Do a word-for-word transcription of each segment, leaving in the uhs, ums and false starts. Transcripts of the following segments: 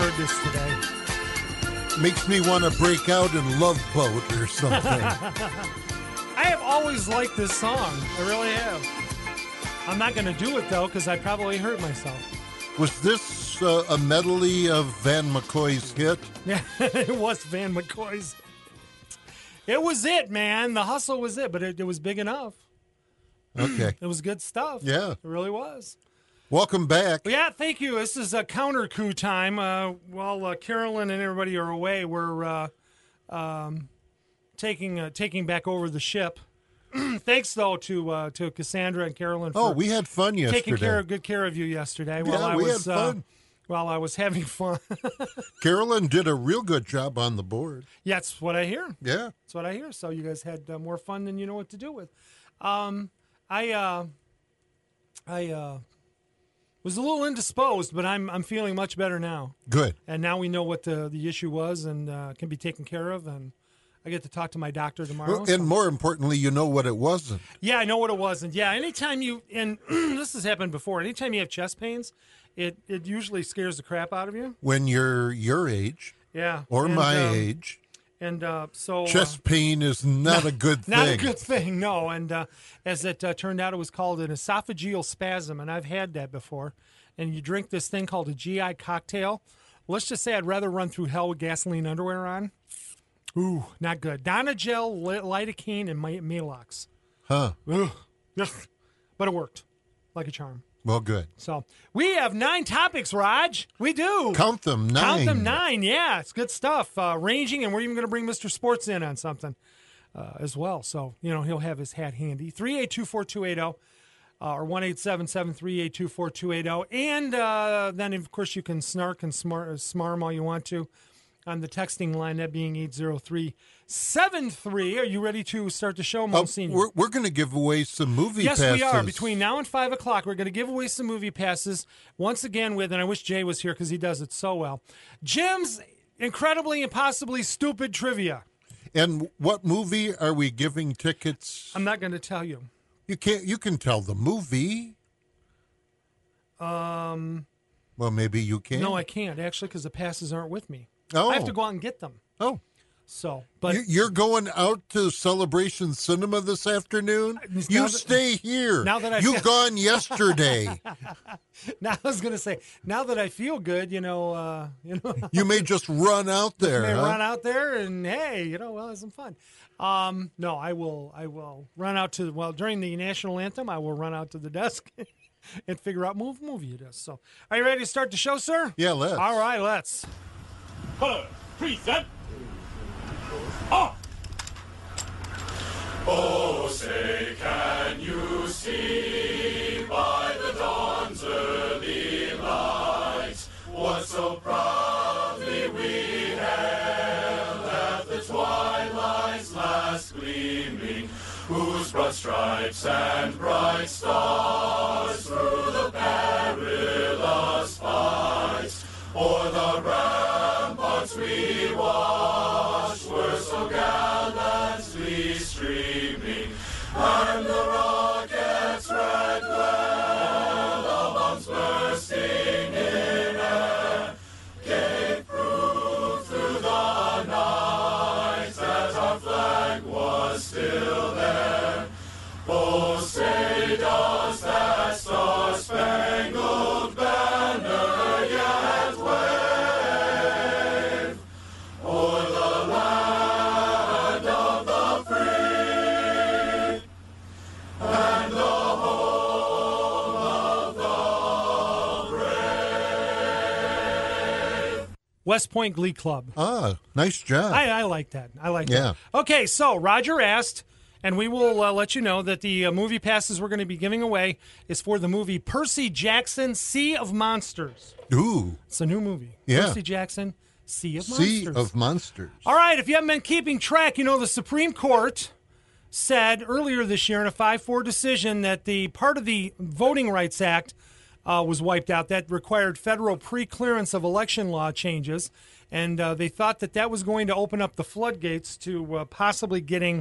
heard this today. Makes me want to break out in Love Boat or something. I have always liked this song. I really have. I'm not going to do it, though, because I probably hurt myself. Was this uh, a medley of Van McCoy's hit? Yeah, it was Van McCoy's. It was it, man. The hustle was it, but it, it was big enough. Okay. It was good stuff. Yeah. It really was. Welcome back. Well, yeah, thank you. This is a counter coup time. Uh, while uh, Carolyn and everybody are away, we're uh, um, taking uh, taking back over the ship. Thanks, though, to uh, to Cassandra and Carolyn for Oh, we had fun yesterday. taking care of, good care of you yesterday. While Yeah, I we was, had fun. Uh, while I was having fun. Carolyn did a real good job on the board. Yeah, that's what I hear. Yeah. That's what I hear. So you guys had uh, more fun than you know what to do with. Um, I uh, I uh, was a little indisposed, but I'm I'm feeling much better now. Good. And now we know what the the issue was and uh, can be taken care of. And I get to talk to my doctor tomorrow. Well, and so. more importantly, you know what it wasn't. Yeah, I know what it was. And yeah, anytime you, and this has happened before, anytime you have chest pains, it, it usually scares the crap out of you. When you're your age Yeah. or and, my um, age, And uh, so. chest uh, pain is not, not a good thing. Not a good thing, no. And uh, as it uh, turned out, it was called an esophageal spasm, and I've had that before. And you drink this thing called a G I cocktail. Let's just say I'd rather run through hell with gasoline underwear on. Ooh, not good. Donagel, lidocaine, and Malox. Huh. Ugh. Ugh. But it worked like a charm. Well, good. So we have nine topics, Raj. We do. Count them, nine. Count them, nine. Yeah, it's good stuff. Uh, ranging, and we're even going to bring Mister Sports in on something uh, as well. So, you know, he'll have his hat handy. three eight two, four two eight zero uh, or one eight seven seven, three eight two, four two eight zero. And uh, then, of course, you can snark and smar- smarm all you want to on the texting line, that being eight zero three seven three. Are you ready to start the show, Uh, Monsignor? we're we're going to give away some movie yes, passes. we are. Between now and five o'clock, we're going to give away some movie passes once again with, and I wish Jay was here because he does it so well, Jim's incredibly impossibly stupid trivia. And what movie are we giving tickets? I'm not going to tell you. You can't. You can tell the movie. Um. Well, maybe you can. No, I can't actually because the passes aren't with me. Oh. I have to go out and get them. Oh. So, but You- You're going out to Celebration Cinema this afternoon? Now You that- stay here. now that I You've feel- gone yesterday. now I was going to say, now that I feel good, you know, uh, you know, You may just run out there. may huh? run out there and hey, you know, we'll have some fun. Um, no, I will. I will run out to well during the national anthem. I will run out to the desk and figure out move movie it is. So, are you ready to start the show, sir? Yeah, let's. All right, let's. Color, present. Ah! Oh, say, can you see by the dawn's early light what so proudly we hailed at the twilight's last gleaming, whose broad stripes and bright stars through the perilous fight o'er the ramparts we watched were so gallantly streaming, and the rocket's red glare, the bombs bursting in air, gave proof through the night that our flag was still there. Oh, say does that star-spangled banner yet wave o'er the land of the free and the home of the brave? West Point Glee Club. Ah, nice job. I, I like that. I like Yeah. that. Okay, so Roger asked, and we will uh, let you know that the uh, movie passes we're going to be giving away is for the movie Percy Jackson, Sea of Monsters. Ooh, It's a new movie. Yeah. Percy Jackson, Sea of Sea Monsters. of Monsters. All right, if you haven't been keeping track, you know the Supreme Court said earlier this year in a five four decision that the part of the Voting Rights Act uh, was wiped out that required federal pre-clearance of election law changes, and uh, they thought that that was going to open up the floodgates to uh, possibly getting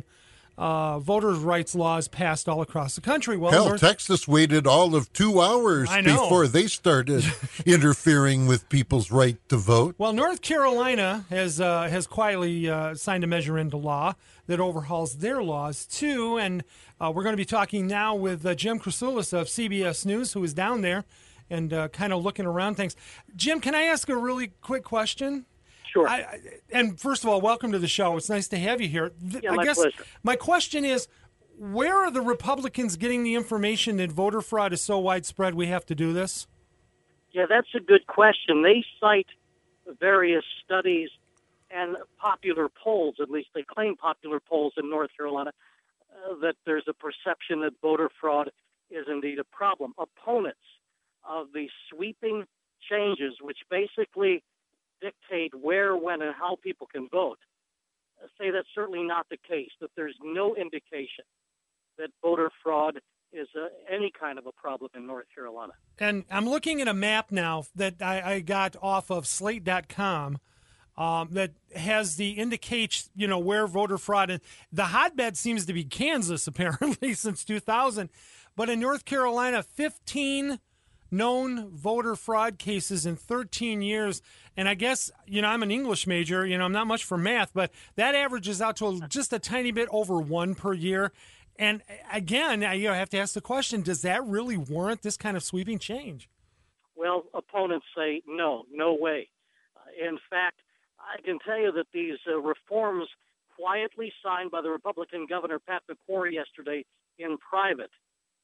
uh, voters' rights laws passed all across the country. Well, Hell, North- Texas waited all of two hours I know. before they started interfering with people's right to vote. Well, North Carolina has uh, has quietly uh, signed a measure into law that overhauls their laws too, and uh, we're going to be talking now with uh, Jim Krasoulis of C B S News, who is down there and uh, kind of looking around things. Jim, can I ask a really quick question? Sure. I, I- and first of all, welcome to the show. It's nice to have you here. Th- Yeah, I my guess pleasure. my question is, where are the Republicans getting the information that voter fraud is so widespread we have to do this? Yeah, that's a good question. They cite various studies and popular polls, at least they claim popular polls in North Carolina, uh, that there's a perception that voter fraud is indeed a problem. Opponents of the sweeping changes, which basically dictate where, when, and how people can vote, uh, say that's certainly not the case, that there's no indication that voter fraud is uh, any kind of a problem in North Carolina. And I'm looking at a map now that I, I got off of slate dot com um, that has the indicates, you know, where voter fraud is. The hotbed seems to be Kansas, apparently, since two thousand. But in North Carolina, fifteen known voter fraud cases in thirteen years. And I guess, you know, I'm an English major, you know, I'm not much for math, but that averages out to a, just a tiny bit over one per year. And again, I you know, have to ask the question, does that really warrant this kind of sweeping change? Well, opponents say no, no way. Uh, in fact, I can tell you that these uh, reforms quietly signed by the Republican Governor Pat McCrory yesterday in private,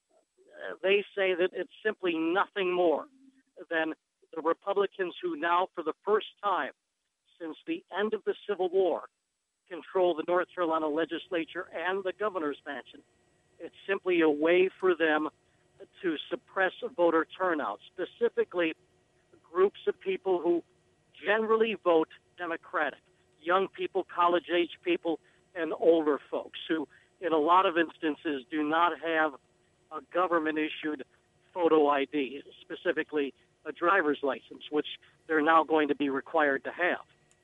uh, they say that it's simply nothing more than the Republicans who now, for the first time since the end of the Civil War, control the North Carolina legislature and the governor's mansion. It's simply a way for them to suppress voter turnout, specifically groups of people who generally vote Democratic, young people, college-age people, and older folks who, in a lot of instances, do not have a government-issued photo I D, specifically a driver's license, which they're now going to be required to have.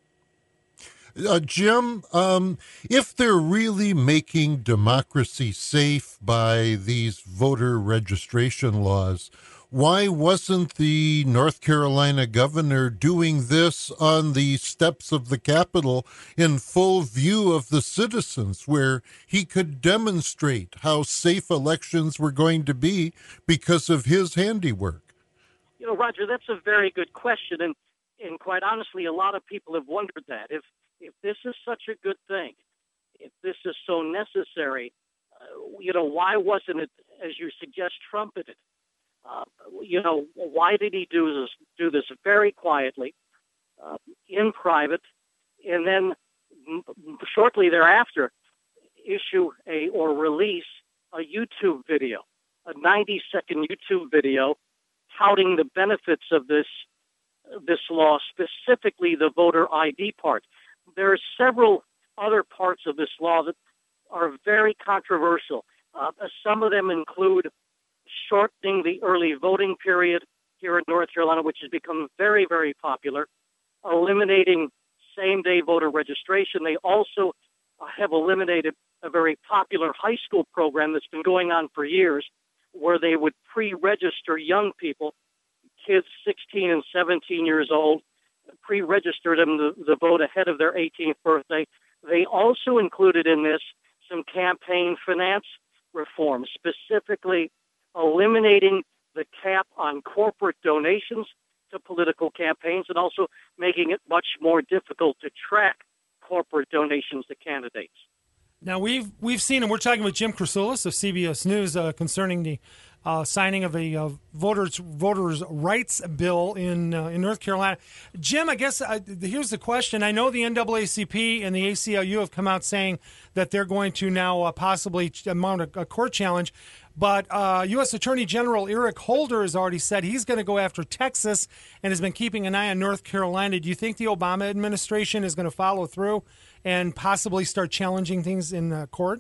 Uh, Jim, um, if they're really making democracy safe by these voter registration laws, why wasn't the North Carolina governor doing this on the steps of the Capitol in full view of the citizens, where he could demonstrate how safe elections were going to be because of his handiwork? You know, Roger, that's a very good question, and, and quite honestly, a lot of people have wondered that. If If this is such a good thing, if this is so necessary, uh, you know, why wasn't it, as you suggest, trumpeted? Uh, you know, why did he do this, do this very quietly, uh, in private, and then m- shortly thereafter issue a or release a YouTube video, a ninety-second YouTube video touting the benefits of this this law, specifically the voter I D part. There are several other parts of this law that are very controversial. Uh, some of them include shortening the early voting period here in North Carolina, which has become very, very popular, eliminating same-day voter registration. They also have eliminated a very popular high school program that's been going on for years, where they would pre-register young people, kids sixteen and seventeen years old, pre-registered them to, to vote ahead of their eighteenth birthday. They also included in this some campaign finance reform, specifically eliminating the cap on corporate donations to political campaigns and also making it much more difficult to track corporate donations to candidates. Now, we've we've seen, and we're talking with Jim Krasoulis of C B S News uh, concerning the uh, signing of a uh, voters voters rights bill in uh, in North Carolina. Jim, I guess uh, here's the question. I know the N double A C P and the A C L U have come out saying that they're going to now uh, possibly mount a, a court challenge. But uh, U S Attorney General Eric Holder has already said he's going to go after Texas and has been keeping an eye on North Carolina. Do you think the Obama administration is going to follow through and possibly start challenging things in uh, court?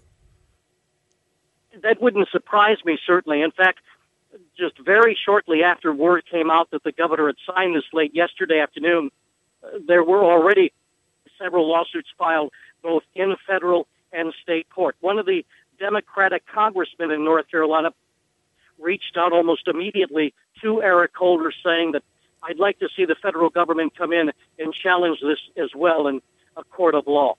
That wouldn't surprise me, certainly. In fact, just very shortly after word came out that the governor had signed this late yesterday afternoon, uh, there were already several lawsuits filed both in federal and state court. One of the Democratic congressmen in North Carolina reached out almost immediately to Eric Holder saying that I'd like to see the federal government come in and challenge this as well in a court of law.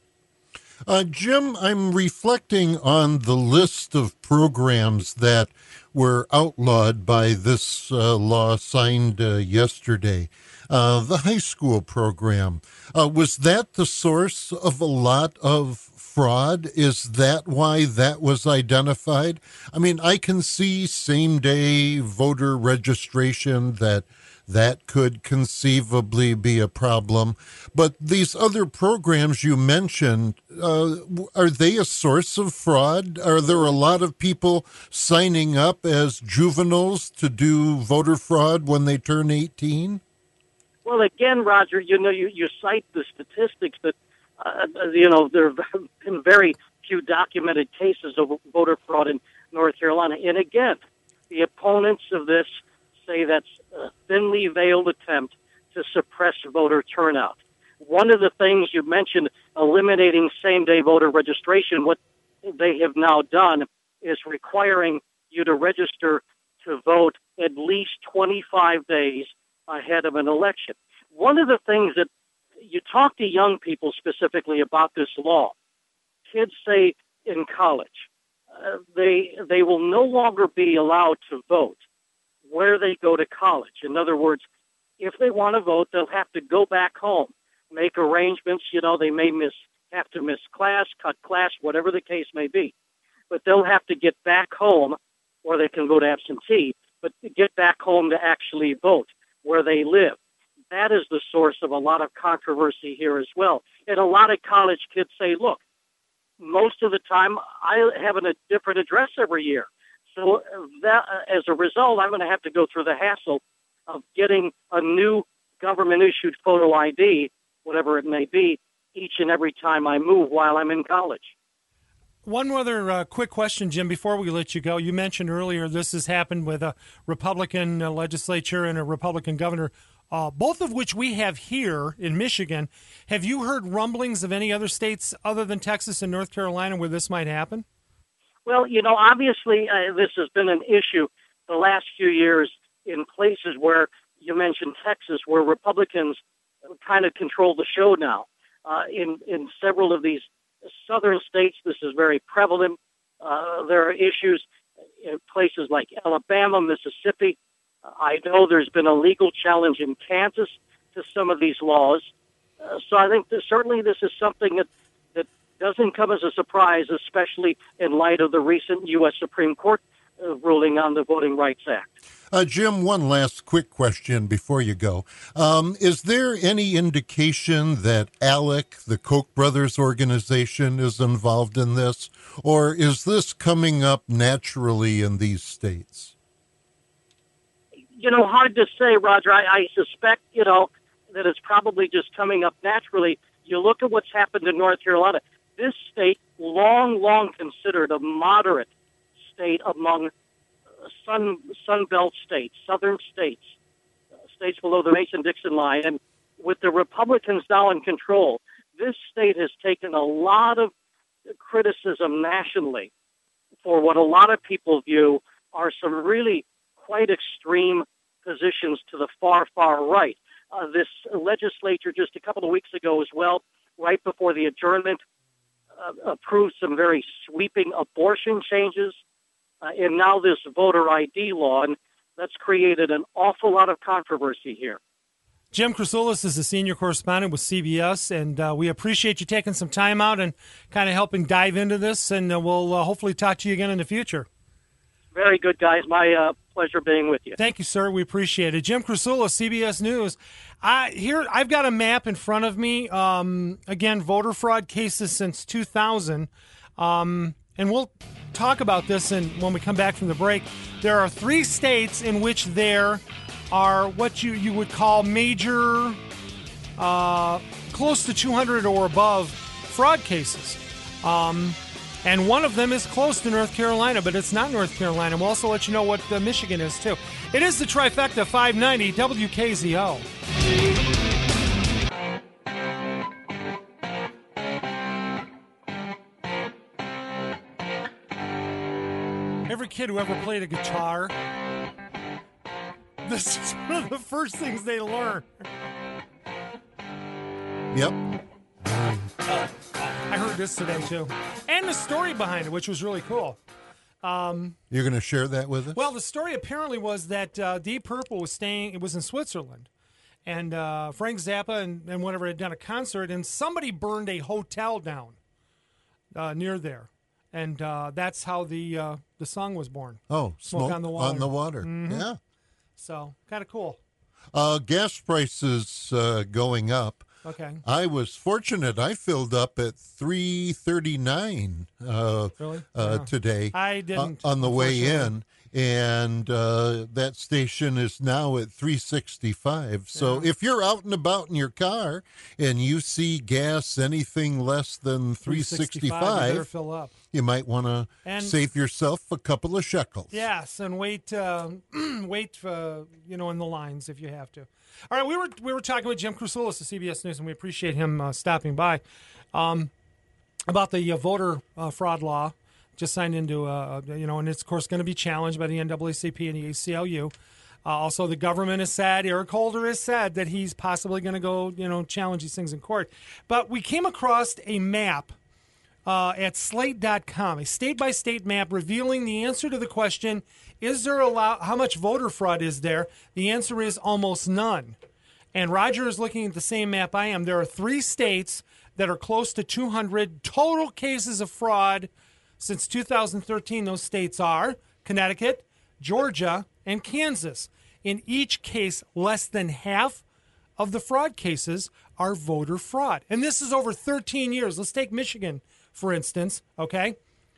Uh, Jim, I'm reflecting on the list of programs that were outlawed by this uh, law signed uh, yesterday. Uh, the high school program, uh, was that the source of a lot of fraud? Is that why that was identified? I mean, I can see same-day voter registration, that that could conceivably be a problem. But these other programs you mentioned, uh, are they a source of fraud? Are there a lot of people signing up as juveniles to do voter fraud when they turn eighteen? Well, again, Roger, you know, you, you cite the statistics that, uh, you know, there have been very few documented cases of voter fraud in North Carolina. And again, the opponents of this say that's a thinly veiled attempt to suppress voter turnout. One of the things you mentioned, eliminating same-day voter registration, what they have now done is requiring you to register to vote at least twenty-five days ahead of an election. One of the things that you talk to young people specifically about this law, kids say in college, uh, they they will no longer be allowed to vote where they go to college. In other words, if they want to vote, they'll have to go back home, make arrangements. You know, they may miss have to miss class, cut class, whatever the case may be. But they'll have to get back home, or they can vote absentee, but get back home to actually vote where they live. That is the source of a lot of controversy here as well. And a lot of college kids say, look, most of the time I have a different address every year. So that, as a result, I'm going to have to go through the hassle of getting a new government-issued photo I D, whatever it may be, each and every time I move while I'm in college. One other uh, quick question, Jim, before we let you go. You mentioned earlier this has happened with a Republican uh, legislature and a Republican governor, uh, both of which we have here in Michigan. Have you heard rumblings of any other states other than Texas and North Carolina where this might happen? Well, you know, obviously uh, this has been an issue the last few years in places where you mentioned Texas, where Republicans kind of control the show now. Uh, in, in several of these southern states, this is very prevalent. Uh, there are issues in places like Alabama, Mississippi. Uh, I know there's been a legal challenge in Kansas to some of these laws. Uh, so I think that certainly this is something that, that doesn't come as a surprise, especially in light of the recent U S Supreme Court uh, ruling on the Voting Rights Act. Uh, Jim, one last quick question before you go. Um, is there any indication that ALEC, the Koch brothers organization, is involved in this? Or is this coming up naturally in these states? You know, hard to say, Roger. I, I suspect, you know, that it's probably just coming up naturally. You look at what's happened in North Carolina. This state, long, long considered a moderate state among Sun Sun Belt states, southern states, uh, states below the Mason-Dixon line. And with the Republicans now in control, this state has taken a lot of criticism nationally for what a lot of people view are some really quite extreme positions to the far, far right. Uh, this legislature just a couple of weeks ago as well, right before the adjournment, uh, approved some very sweeping abortion changes. Uh, and now this voter I D law, and that's created an awful lot of controversy here. Jim Krasoulis is a senior correspondent with C B S, and uh, we appreciate you taking some time out and kind of helping dive into this, and uh, we'll uh, hopefully talk to you again in the future. Very good, guys. My uh, pleasure being with you. Thank you, sir. We appreciate it. Jim Krasoulis, C B S News. I, here, I've got a map in front of me. Um, again, voter fraud cases since two thousand. Um, and we'll talk about this and when we come back from the break. There are three states in which there are what you, you would call major, uh, close to two hundred or above fraud cases. Um, and one of them is close to North Carolina, but it's not North Carolina. We'll also let you know what uh, Michigan is, too. It is the Trifecta five ninety W K Z O. Every kid who ever played a guitar, this is one of the first things they learn. Yep. I heard this today, too. And the story behind it, which was really cool. Um, You're going to share that with us? Well, the story apparently was that uh, Deep Purple was staying, it was in Switzerland. And uh, Frank Zappa and, and whatever had done a concert, and somebody burned a hotel down uh, near there. And uh, that's how the uh, the song was born. Oh, Smoke, smoke on the Water. On the water. Mm-hmm. Yeah. So, kind of cool. Uh, gas prices uh, going up. Okay. I was fortunate. I filled up at three thirty-nine uh, Really? uh, Yeah. today. I didn't, uh, on the way unfortunately. in, and uh, that station is now at three sixty-five. So Yeah. if you're out and about in your car and you see gas anything less than three You sixty-five, better fill up. you might want to And- save yourself a couple of shekels. Yes, and wait, uh, wait, uh, you know, in the lines if you have to. All right, we were we were talking with Jim Krusoulis of C B S News, and we appreciate him uh, stopping by um, about the uh, voter uh, fraud law just signed into, uh, you know, and it's of course going to be challenged by the N double A C P and the A C L U. Uh, also, the government has said, Eric Holder has said that he's possibly going to go, you know, challenge these things in court. But we came across a map. Uh, at slate dot com, a state-by-state map revealing the answer to the question, is there a lot, how much voter fraud is there? The answer is almost none. And Roger is looking at the same map I am. There are three states that are close to two hundred total cases of fraud since two thousand thirteen. Those states are Connecticut, Georgia, and Kansas. In each case, less than half of the fraud cases are voter fraud. And this is over thirteen years. Let's take Michigan, for instance, okay?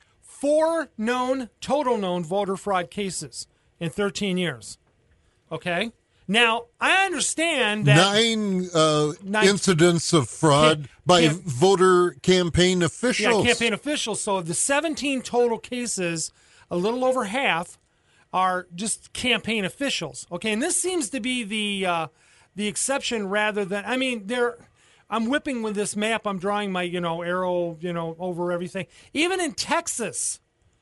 Four known, total known voter fraud cases in thirteen years, okay? Now, I understand that... Nine, uh, Nine- incidents of fraud Cam- by cam- voter campaign Yeah, officials. campaign officials. So of the seventeen total cases, a little over half are just campaign officials, okay? And this seems to be the uh, the exception rather than... I mean, they're... I'm whipping with this map. I'm drawing my, you know, arrow, you know, over everything. Even in Texas,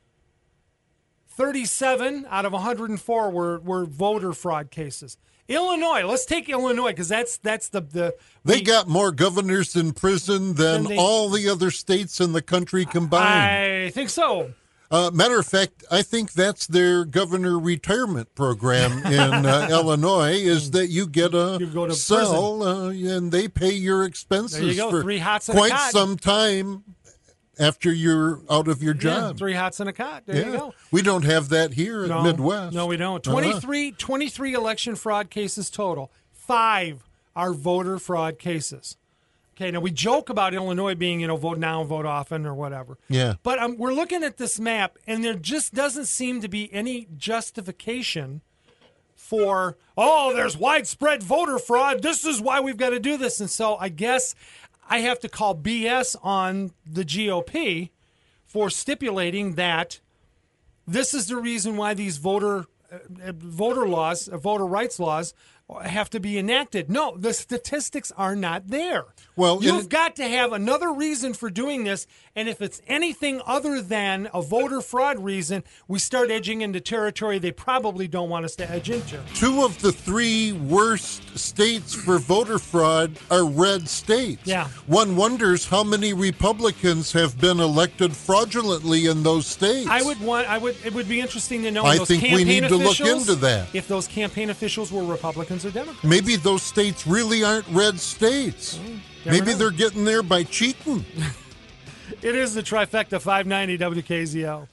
thirty-seven out of one hundred four were, were voter fraud cases. Illinois, let's take Illinois because that's that's the the They we- got more governors in prison than Than they- all the other states in the country combined. I think so. Uh, matter of fact, I think that's their governor retirement program in uh, Illinois is that you get a You go to cell uh, and they pay your expenses There you go, for three hots and a quite cot. some time after you're out of your Yeah, job. three hots and a cot. There you go. We don't have that here in No, Midwest. No, we don't. Uh-huh. twenty-three, twenty-three election fraud cases total. Five are voter fraud cases. Okay, now we joke about Illinois being, you know, vote now, vote often, or whatever. Yeah. But um, we're looking at this map, and there just doesn't seem to be any justification for, oh, there's widespread voter fraud. This is why we've got to do this. And so I guess I have to call B S on the G O P for stipulating that this is the reason why these voter uh, voter laws, uh, voter rights laws, have to be enacted. No, the statistics are not there. Well, you've and- got to have another reason for doing this, and if it's anything other than a voter fraud reason, we start edging into territory they probably don't want us to edge into. Two of the three worst states for voter fraud are red states. Yeah. One wonders how many Republicans have been elected fraudulently in those states. I would want. I would. It would be interesting to know. I those think we campaign need to look officials, into that. If those campaign officials were Republicans or Democrats. Maybe those states really aren't red states. never Maybe know. they're getting there by cheating. It is the trifecta. five ninety W K Z O.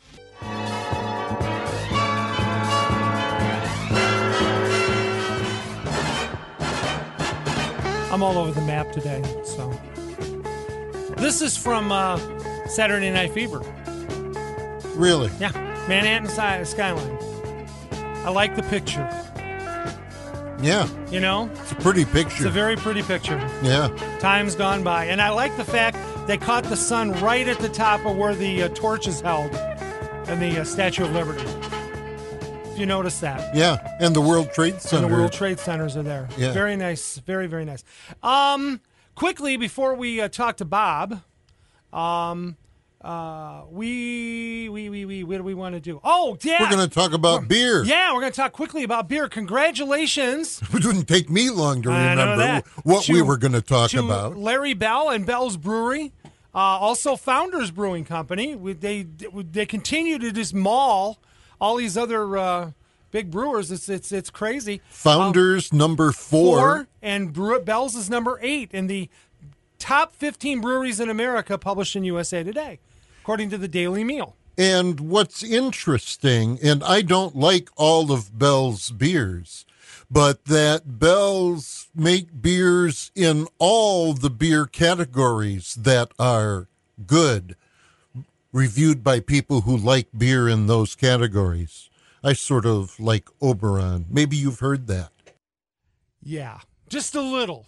I'm all over the map today. So this is from uh, Saturday Night Fever. Really? Yeah, Manhattan Sky- Skyline. I like the picture. Yeah. You know, It's a pretty it's picture. a very pretty picture. yeah. Time's gone by, and I like the fact they caught the sun right at the top of where the uh, torch is held in the uh, Statue of Liberty. If you notice that. Yeah. And the World Trade Center. And the World Trade Centers are there. Yeah. Very nice. Very, very nice. Um, quickly, before we uh, talk to Bob, um, uh, we, we, we, we, we, what do we want to do? Oh, yeah. We're going to talk about beer. Yeah, we're going to talk quickly about beer. Congratulations. It wouldn't take me long to I know remember that. what To- we were going to talk to about. Larry Bell and Bell's Brewery, uh, also Founders Brewing Company. We, they they continue to just maul all these other uh, big brewers. It's it's it's crazy. Founders number four. Four and Brew- Bell's is number eight in the top fifteen breweries in America, published in U S A Today, according to the Daily Meal. And what's interesting, and I don't like all of Bell's beers, but that Bell's make beers in all the beer categories that are good, reviewed by people who like beer in those categories. I sort of like Oberon. Maybe you've heard that. Yeah, just a little.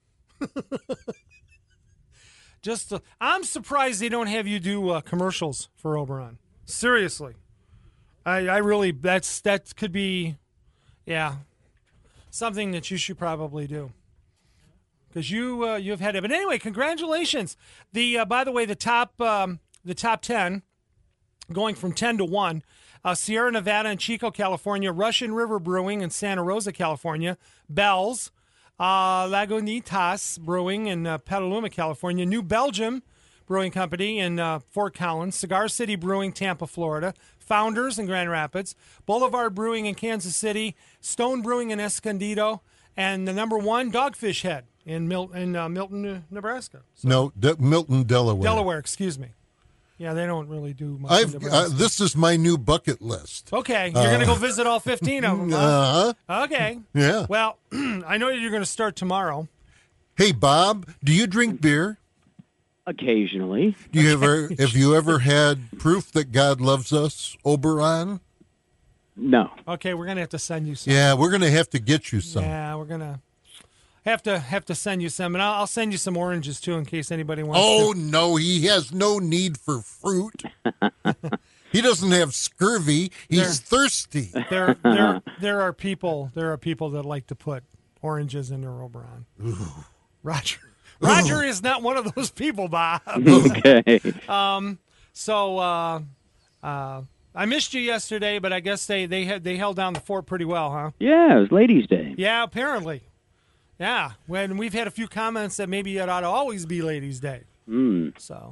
Just, a, I'm surprised they don't have you do uh, commercials for Oberon. Seriously, I, I really that's that could be, yeah, something that you should probably do. Because you uh, you have had it, but anyway, congratulations. The uh, by the way, the top um, the top ten, going from ten to one. Uh, Sierra Nevada and Chico, California. Russian River Brewing in Santa Rosa, California. Bell's. Uh, Lagunitas Brewing in uh, Petaluma, California. New Belgium Brewing Company in uh, Fort Collins. Cigar City Brewing, Tampa, Florida. Founders in Grand Rapids. Boulevard Brewing in Kansas City. Stone Brewing in Escondido. And the number one, Dogfish Head in, Mil- in uh, Milton, Nebraska. So, No, De- Milton, Delaware. Delaware, excuse me. Yeah, they don't really do much in I've Nebraska. uh, this is my new bucket list. Okay, you're going to go visit all fifteen of them, huh? Uh-huh. Okay. Yeah. Well, I know you're going to start tomorrow. Hey, Bob, do you drink beer? Occasionally. Do you ever have you ever had proof that God loves us, Oberon? No. Okay, we're going to have to send you some. Yeah, we're going to have to get you some. Yeah, we're going to have to have to send you some. And I'll, I'll send you some oranges, too, in case anybody wants Oh, to. no, he has no need for fruit. He doesn't have scurvy. He's There. thirsty. There, there, there are people there are people that like to put oranges in their Oberon. Roger. Roger is not one of those people, Bob. Okay. So uh, uh, I missed you yesterday, but I guess they they had they held down the fort pretty well, huh? Yeah, it was Ladies' Day. Yeah, apparently. Yeah, when we've had a few comments that maybe it ought to always be Ladies' Day. Mm. So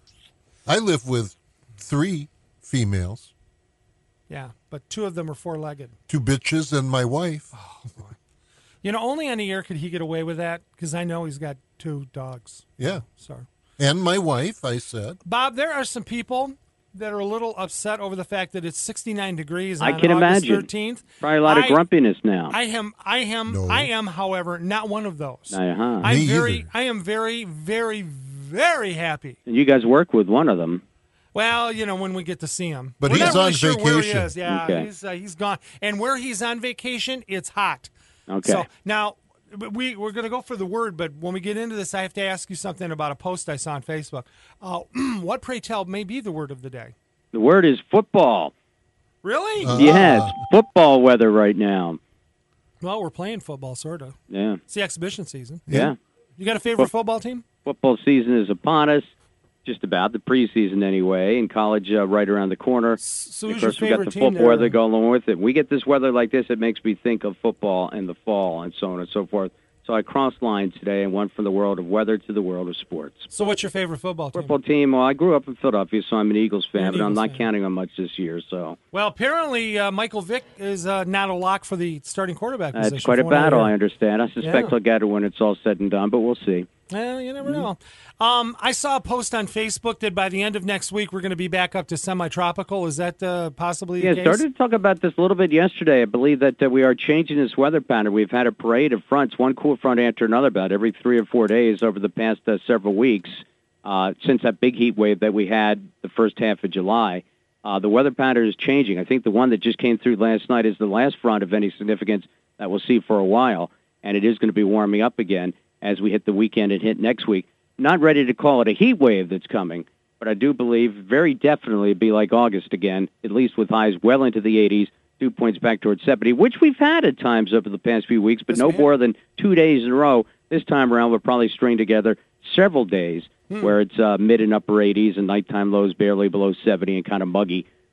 I live with three females, yeah, but two of them are four-legged. two bitches and my wife. You know, only on the air could he get away with that because I know he's got two dogs. Yeah. So, And my wife, I said. Bob, there are some people that are a little upset over the fact that it's sixty-nine degrees on I can August imagine. thirteenth. Probably a lot of I- grumpiness now. I am, I am, No. I am, however, not one of those. Uh-huh. I'm Me very, either. I am very, very, very happy. And you guys work with one of them. Well, you know, when we get to see him. But We're he's not really on sure Where he vacation. is. Yeah, Okay. he's uh, he's gone. And where he's on vacation, it's hot. Okay. So now we we're going to go for the word, but when we get into this, I have to ask you something about a post I saw on Facebook. Uh, what, pray tell, may be the word of the day? The word is football. Really? Uh, Yes, football weather right now. Well, we're playing football, sort of. Yeah. It's the exhibition season. Yeah. You got a favorite football team? Football season is upon us. Just about the preseason anyway, and college uh, right around the corner. So of who's your course, we got favorite the team football there? weather going with it. We get this weather like this, it makes me think of football in the fall and so on and so forth. So I crossed lines today and went from the world of weather to the world of sports. So what's your favorite football team? Football team, well, I grew up in Philadelphia, so I'm an Eagles fan, You're an but I'm Eagles not fan. counting on much this year. So Well, apparently uh, Michael Vick is uh, not a lock for the starting quarterback uh, position. it's quite a from what I battle, hear. I understand. I suspect Yeah. he'll get it when it's all said and done, but we'll see. Well, you never know. Um, I saw a post on Facebook that by the end of next week we're going to be back up to semi-tropical. Is that uh, possibly Yeah, the case? started to talk about this a little bit yesterday. I believe that uh, we are changing this weather pattern. We've had a parade of fronts, one cool front after another, about every three or four days over the past uh, several weeks uh, since that big heat wave that we had the first half of July. Uh, the weather pattern is changing. I think the one that just came through last night is the last front of any significance that we'll see for a while, and it is going to be warming up again as we hit the weekend and hit next week. Not ready to call it a heat wave that's coming, but I do believe very definitely it'd be like August again, at least with highs well into the eighties, dew points back towards seventy, which we've had at times over the past few weeks, but Yes, no we have. more than two days in a row. This time around, we'll probably string together several days Hmm. where it's uh, mid and upper eighties and nighttime lows barely below seventy and kind of muggy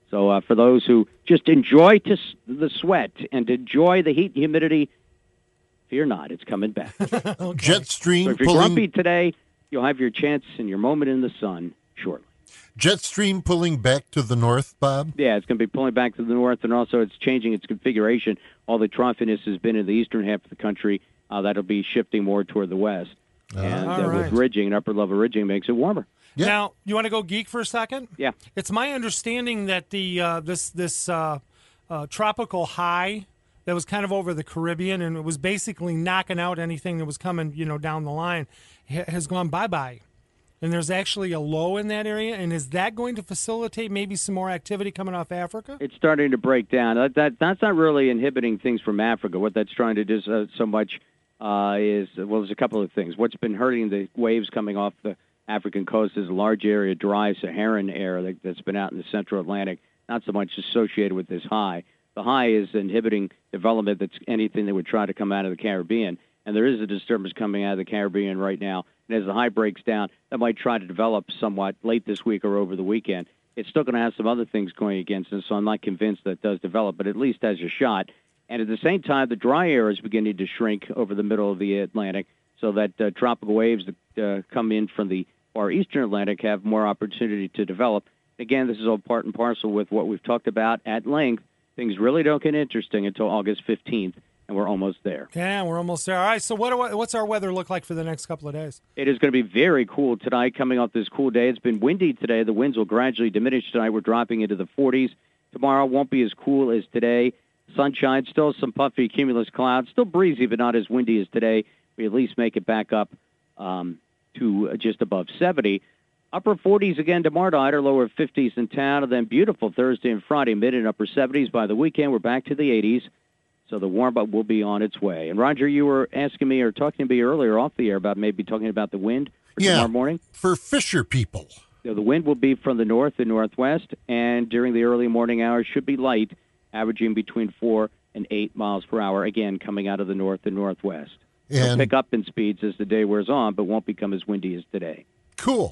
So uh, for those who just enjoy to s- the sweat and enjoy the heat and humidity, fear not, it's coming back. Okay. Jet stream So if you're pulling grumpy today, you'll have your chance and your moment in the sun shortly. jet stream pulling back to the north, Bob. Yeah, it's going to be pulling back to the north, and also it's changing its configuration. All the troughiness has been in the eastern half of the country. Uh, that'll be shifting more toward the west. And All uh, right. with ridging and upper level ridging makes it warmer. Yeah. Now, you want to go geek for a second? Yeah. It's my understanding that the uh, this this uh, uh, tropical high that was kind of over the Caribbean and it was basically knocking out anything that was coming, you know, down the line, ha- has gone bye bye. And there's actually a low in that area. And is that going to facilitate maybe some more activity coming off Africa? It's starting to break down. That, that That's not really inhibiting things from Africa. What that's trying to do so, so much uh, is, well, there's a couple of things. What's been hurting the waves coming off the African coast is a large area, dry Saharan air that, that's been out in the central Atlantic, not so much associated with this high. The high is inhibiting development that's anything that would try to come out of the Caribbean. And there is a disturbance coming out of the Caribbean right now. And as the high breaks down, that might try to develop somewhat late this week or over the weekend. It's still going to have some other things going against it, so I'm not convinced that it does develop, but at least has a shot. And at the same time, the dry air is beginning to shrink over the middle of the Atlantic, so that uh, tropical waves that uh, come in from the far eastern Atlantic have more opportunity to develop. Again, this is all part and parcel with what we've talked about at length. Things really don't get interesting until August fifteenth, and we're almost there. Yeah, we're almost there. All right, so what do I, what's our weather look like for the next couple of days? It is going to be very cool tonight, coming off this cool day. It's been windy today. The winds will gradually diminish tonight. We're dropping into the forties. Tomorrow won't be as cool as today. Sunshine, still some puffy cumulus clouds. Still breezy, but not as windy as today. We at least make it back up um, to just above seventy. Upper forties again tomorrow night, or lower fifties in town. And then beautiful Thursday and Friday, mid and upper seventies. By the weekend, we're back to the eighties. So the warm-up will be on its way. And, Roger, you were asking me or talking to me earlier off the air about maybe talking about the wind for Yeah. tomorrow morning. For fisher people. You know, the wind will be from the north and northwest, and during the early morning hours should be light, averaging between four and eight miles per hour, again, coming out of the north and northwest. It'll And pick up in speeds as the day wears on, but won't become as windy as today. cool.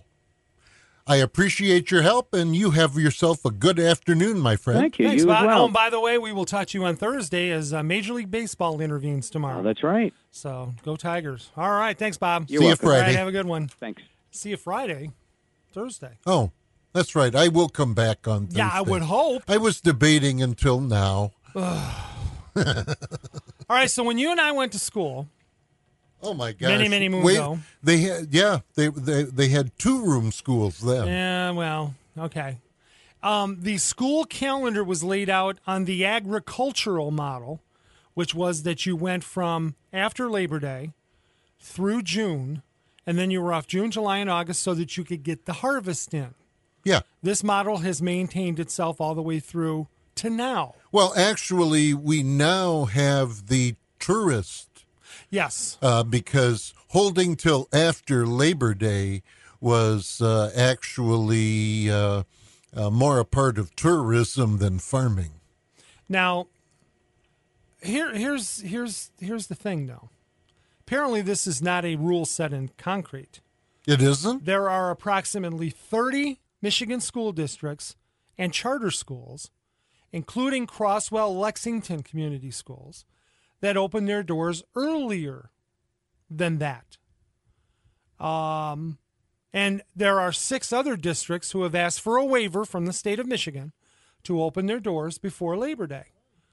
I appreciate your help, and you have yourself a good afternoon, my friend. Thank you. Thanks, you Bob. as well. Oh, and by the way, we will touch you on Thursday as uh, Major League Baseball intervenes tomorrow. Oh, that's right. So go Tigers. All right, thanks, Bob. You're See you welcome. All Friday. right, have a good one. Thanks. See you Friday, Thursday. Oh, that's right. I will come back on Thursday. Yeah, I would hope. I was debating until now. All right, so when you and I went to school, Oh my gosh! Many, many moons Wait, ago. They had, yeah, they they they had two room schools then. yeah, well, okay. Um, the school calendar was laid out on the agricultural model, which was that you went from after Labor Day through June, and then you were off June, July, and August so that you could get the harvest in. Yeah. This model has maintained itself all the way through to now. Well, actually, we now have the tourist Yes. uh, because holding till after Labor Day was uh, actually uh, uh, more a part of tourism than farming. Now, here, here's here's here's the thing, though. Apparently, this is not a rule set in concrete. It isn't? There are approximately thirty Michigan school districts and charter schools, including Crosswell Lexington Community Schools, that open their doors earlier than that. Um, and there are six other districts who have asked for a waiver from the state of Michigan to open their doors before Labor Day.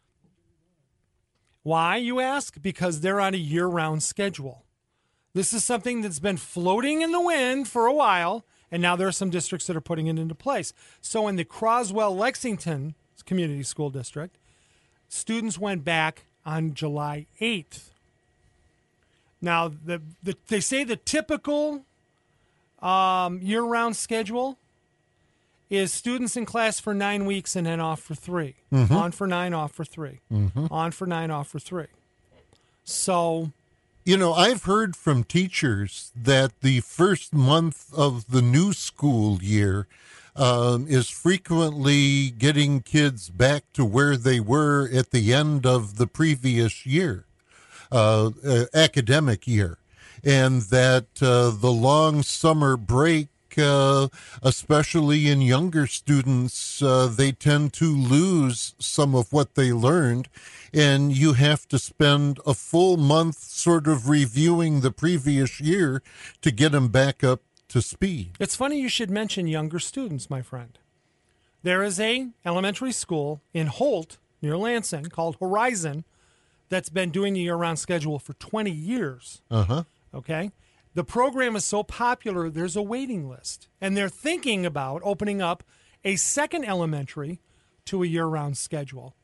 Why, you ask? Because they're on a year-round schedule. This is something that's been floating in the wind for a while, and now there are some districts that are putting it into place. So in the Croswell Lexington Community School District, students went back on July eighth. Now, the, the they say the typical um, year-round schedule is students in class for nine weeks and then off for three. Mm-hmm. On for nine, off for three. Mm-hmm. On for nine, off for three. So, You know, I've heard from teachers that the first month of the new school year um, is frequently getting kids back to where they were at the end of the previous year, uh, uh, academic year, and that uh, the long summer break uh, especially in younger students, uh, they tend to lose some of what they learned, and you have to spend a full month sort of reviewing the previous year to get them back up to speed. It's funny you should mention younger students, my friend. There is a elementary school in Holt, near Lansing, called Horizon, that's been doing a year-round schedule for twenty years. Uh-huh. Okay? The program is so popular, there's a waiting list. And they're thinking about opening up a second elementary to a year-round schedule.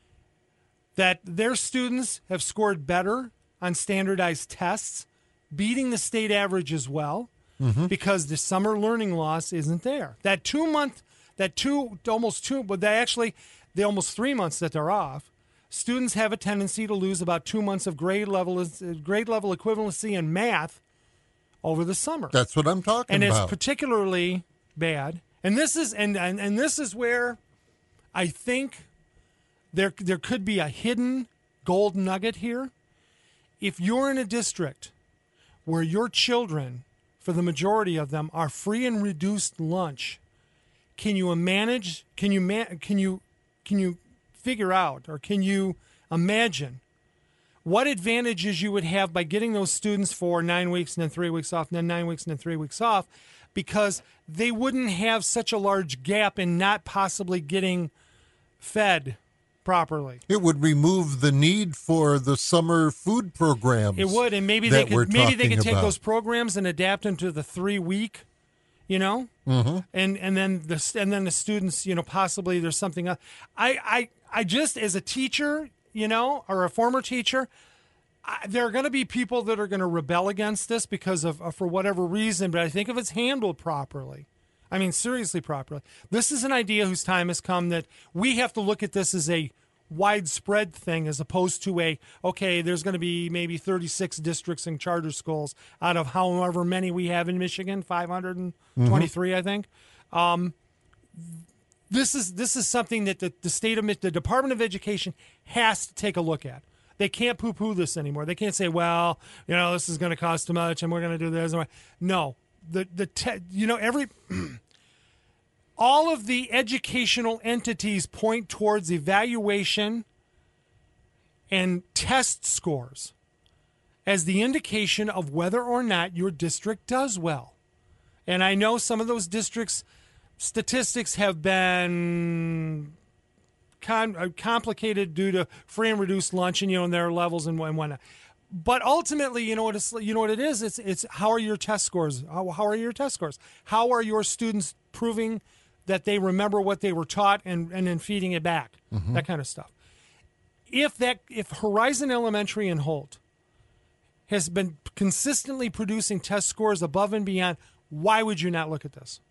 That their students have scored better on standardized tests, beating the state average as well, mm-hmm. because the summer learning loss isn't there. That two-month, that two, almost two, but they actually, the almost three months that they're off, students have a tendency to lose about two months of grade level grade level equivalency in math over the summer. That's what I'm talking and about. And it's particularly bad. And this is and, and, and this is where I think there there could be a hidden gold nugget here. If you're in a district where your children, for the majority of them, are free and reduced lunch, can you manage? Can you man, can you can you figure out, or can you imagine what advantages you would have by getting those students for nine weeks and then three weeks off and then nine weeks and then three weeks off, because they wouldn't have such a large gap in not possibly getting fed properly. It would remove the need for the summer food programs. It would, and maybe they could maybe they could take about. those programs and adapt them to the three week, you know, mm-hmm. and and then the and then the students, you know, possibly there's something else. I I. I just, as a teacher, you know, or a former teacher, I, there are going to be people that are going to rebel against this because of, uh, for whatever reason, but I think if it's handled properly, I mean, seriously properly, this is an idea whose time has come that we have to look at this as a widespread thing as opposed to a, okay, there's going to be maybe thirty-six districts and charter schools out of however many we have in Michigan, five hundred twenty-three, mm-hmm. I think. Um, This is this is something that the, the state of the Department of Education has to take a look at. They can't poo-poo this anymore. They can't say, well, you know, this is going to cost too much, and we're going to do this. No, the the te- you know every all of the educational entities point towards evaluation and test scores as the indication of whether or not your district does well. And I know some of those districts. Statistics have been con- uh, complicated due to free and reduced lunch, and you know, and their levels and, and whatnot. But ultimately, you know what it's, you know what it is. It's it's how are your test scores? How, how are your test scores? How are your students proving that they remember what they were taught and and then feeding it back? Mm-hmm. That kind of stuff. If that if Horizon Elementary in Holt has been consistently producing test scores above and beyond, why would you not look at this?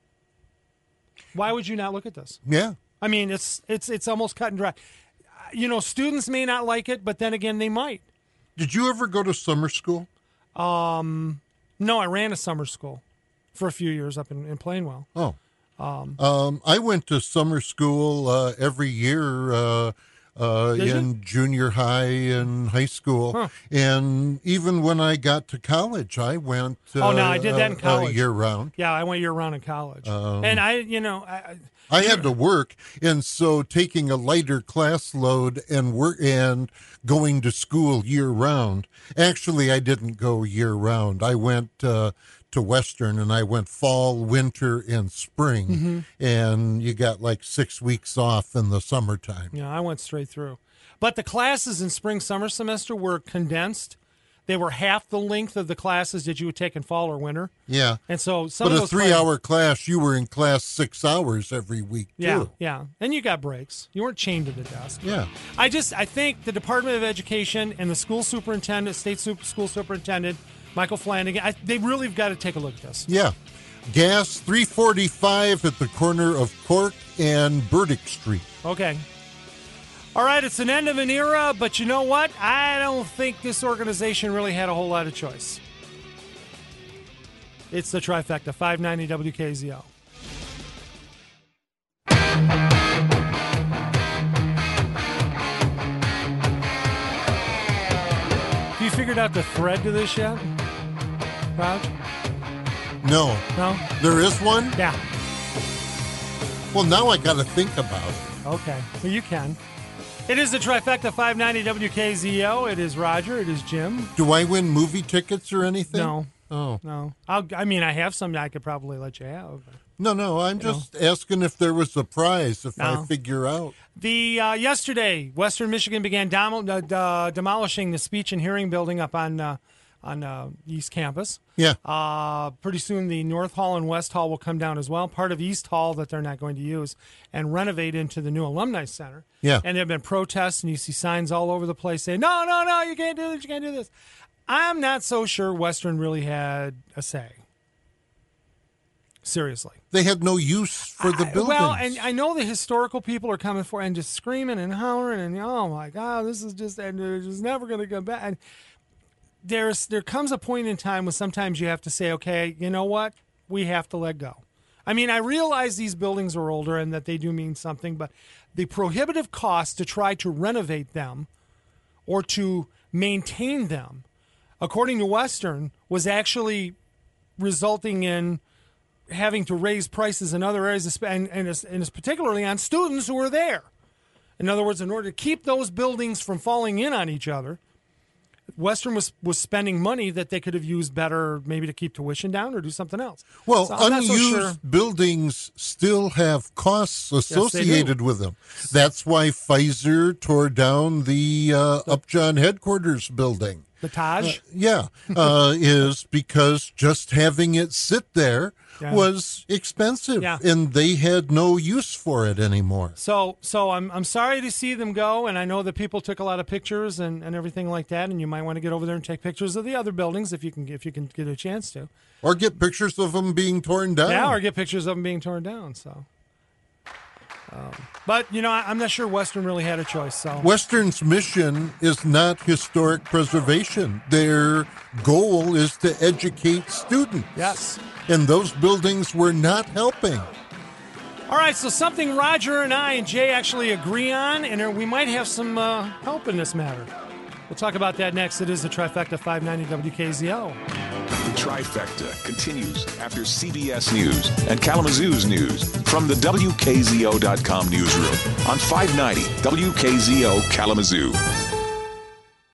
Why would you not look at this? Yeah. I mean, it's it's it's almost cut and dry. You know, students may not like it, but then again, they might. Did you ever go to summer school? Um, no, I ran a summer school for a few years up in, in Plainwell. Oh. Um, um, I went to summer school uh, every year uh, uh, in you? junior high and high school. Huh. And even when I got to college, I went uh, oh, no, I did that in college. Uh, year round. Yeah, I went year round in college. Um, and I, you know, I, I had to work, and so taking a lighter class load and work and going to school year round. Actually, I didn't go year round. I went uh, to Western, and I went fall, winter, and spring, mm-hmm. and you got like six weeks off in the summertime. Yeah, I went straight through. But the classes in spring summer semester were condensed. They were half the length of the classes that you would take in fall or winter. Yeah. And so some but of a those three-hour class, you were in class six hours every week, too. Yeah, yeah. And you got breaks. You weren't chained to the desk. Yeah. I just, I think the Department of Education and the school superintendent, state super, school superintendent, Michael Flanagan, I, they really have got to take a look at this. Yeah. Gas three forty-five at the corner of Cork and Burdick Street. Okay. All right, it's an end of an era, but you know what? I don't think this organization really had a whole lot of choice. It's the trifecta, five ninety W K Z O. Have you figured out the thread to this yet, Raj? No. No? There is one? Yeah. Well, now I got to think about it. Okay. Well, you can. It is the Trifecta five ninety W K Z O. It is Roger. It is Jim. Do I win movie tickets or anything? No. Oh. No. I'll, I mean, I have some I could probably let you have. But. No, no. I'm just asking if there was a prize if No. I figure out. The uh, yesterday, Western Michigan began demo- uh, uh, demolishing the speech and hearing building up on uh, on uh, East Campus. Yeah. Uh, pretty soon, the North Hall and West Hall will come down as well. Part of East Hall that they're not going to use and renovate into the new Alumni Center. Yeah. And there have been protests, and you see signs all over the place saying, "No, no, no! You can't do this! You can't do this." I'm not so sure Western really had a say. Seriously. They had no use for the I- buildings. Well, and I know the historical people are coming for and just screaming and hollering and oh my God, this is just and they're just never going to come back. And there's there comes a point in time when sometimes you have to say, okay, you know what, we have to let go. I mean, I realize these buildings are older and that they do mean something, but the prohibitive cost to try to renovate them or to maintain them, according to Western, was actually resulting in having to raise prices in other areas, and, and, it's, and it's particularly on students who are there. In other words, in order to keep those buildings from falling in on each other, Western was, was spending money that they could have used better, maybe to keep tuition down or do something else. Well, So I'm not so unused sure. buildings still have costs associated do. with them. That's why Pfizer tore down the uh, Upjohn headquarters building. The Taj? Yeah, uh, is because just having it sit there Yeah. was expensive, Yeah. and they had no use for it anymore. So, so I'm I'm sorry to see them go, and I know that people took a lot of pictures and, and everything like that, and you might want to get over there and take pictures of the other buildings if you can if you can get a chance to. Or get pictures of them being torn down. Yeah, or get pictures of them being torn down. So, um, but you know, I, I'm not sure Western really had a choice. So, Western's mission is not historic preservation. Their goal is to educate students. yes. And those buildings were not helping. All right, so something Roger and I and Jay actually agree on, and uh, we might have some uh, help in this matter. We'll talk about that next. It is the Trifecta five ninety W K Z O. The Trifecta continues after C B S News and Kalamazoo's news from the W K Z O dot com newsroom on five ninety W K Z O Kalamazoo.